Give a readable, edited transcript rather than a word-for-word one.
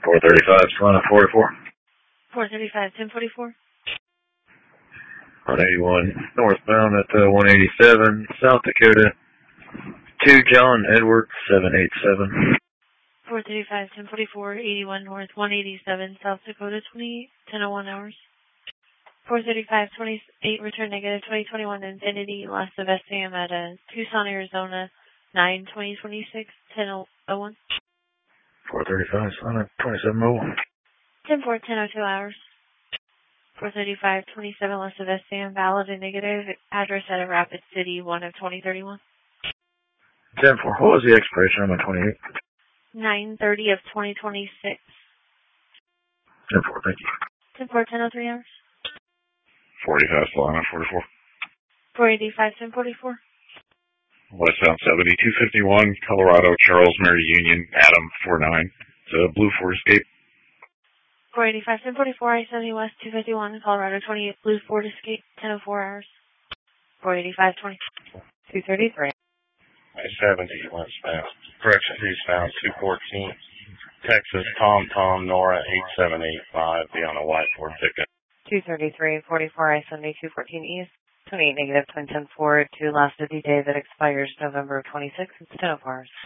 435, Solana 44. 435, 1044. On 81, northbound at 187, South Dakota. 2 John Edward, 787. 435, 1044, 81 north, 187, South Dakota, 10:01 hours. 435, 28, return negative, 2021 Infinity, Las Sebastian at Tucson, Arizona, 9/2026, 10:01. 435, Solana 27 mobile. 10-4, 10:02 hours. 435, 27, Las Sebastian, valid and negative, address at a Rapid City, 1/2031. 10-4, what was the expiration on my 28? 9/30 of 2026. 10-4, thank you. 10-4, 10:03 hours. 45, Solana 44. 485, 1044. Westbound 70, 251, Colorado, Charles Mary Union, Adam 49. It's a Blue Ford Escape. 485, 1044, I-70 West, 251, Colorado, 28, Blue Ford Escape, 10:04 hours. 485, 233. I-70 westbound, correction, eastbound 214, Texas, Tom, Nora 8785, be on a white Ford ticket. 233, 44, I-70, 214 East, 28 negative, 10-4 to last of the day that expires November of 26, it's 10:04 hours.